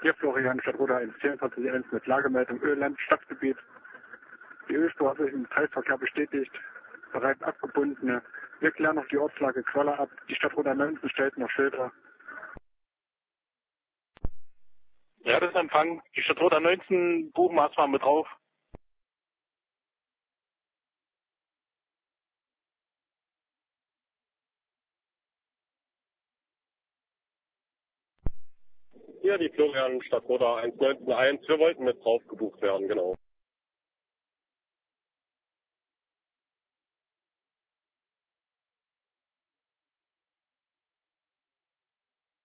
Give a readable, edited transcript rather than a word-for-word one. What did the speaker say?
Hier Florian, Stadtroder 144 mit Lagemeldung Ölland, Stadtgebiet. Die Ölspur hat sich im Teilverkehr bestätigt, bereits abgebundene. Wir klären noch die Ortslage Qualler ab. Die Stadtroder 19 stellt noch Schilder. Ja, das ist Empfang. Die Stadtroder 19 buchen wir erstmal mit drauf. Hier die Florian Stadtroder 191. Wir wollten mit drauf gebucht werden, genau.